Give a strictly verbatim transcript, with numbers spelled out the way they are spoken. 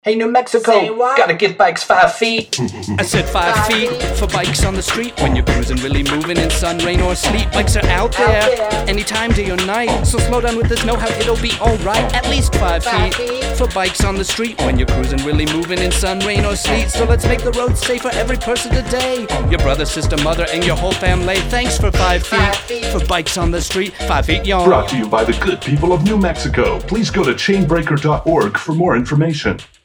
Hey, New Mexico, gotta give bikes five feet. I said five, five feet, feet for bikes on the street. When you're cruising, really moving in sun, rain, or sleet. Bikes are out there, out there. Anytime, day or night. So slow down with this know-how, it'll be alright. At least five, five feet, feet for bikes on the street. When you're cruising, really moving in sun, rain, or sleet. So let's make the roads safe for every person today. Your brother, sister, mother, and your whole family. Thanks for five feet, five feet. For bikes on the street. Five feet, y'all. Brought to you by the good people of New Mexico. Please go to chainbreaker dot org for more information.